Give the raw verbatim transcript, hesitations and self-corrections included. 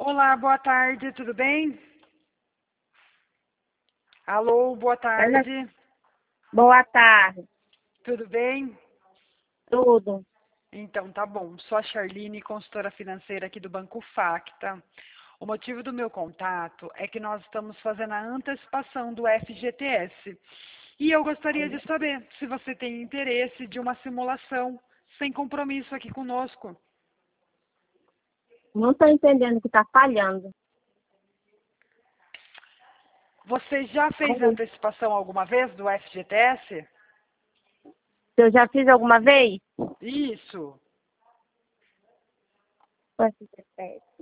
Olá, boa tarde, tudo bem? Alô, boa Ela- tarde, Boa tarde, tudo bem? tudo. Então, tá bom. Sou a Charline, consultora financeira aqui do Banco Facta. O motivo do meu contato é que nós estamos fazendo a antecipação do F G T S. E eu gostaria de saber se você tem interesse de uma simulação sem compromisso aqui conosco. Não estou entendendo o que está falhando. Você já fez Alô? antecipação alguma vez do F G T S? Se eu já fiz alguma vez? Isso.